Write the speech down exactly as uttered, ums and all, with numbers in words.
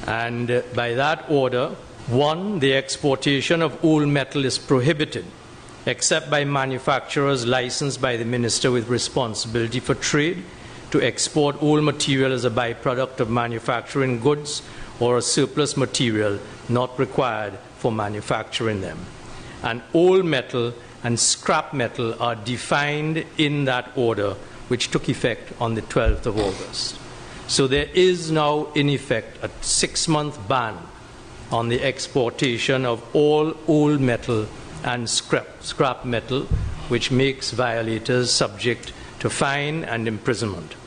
And uh, by that order, one, the exportation of old metal is prohibited, except by manufacturers licensed by the Minister with responsibility for trade to export old material as a byproduct of manufacturing goods or a surplus material not required for manufacturing them. And old metal and scrap metal are defined in that order, which took effect on the twelfth of August. So there is now, in effect, a six-month ban on the exportation of all old metal and scrap, scrap metal, which makes violators subject to fine and imprisonment.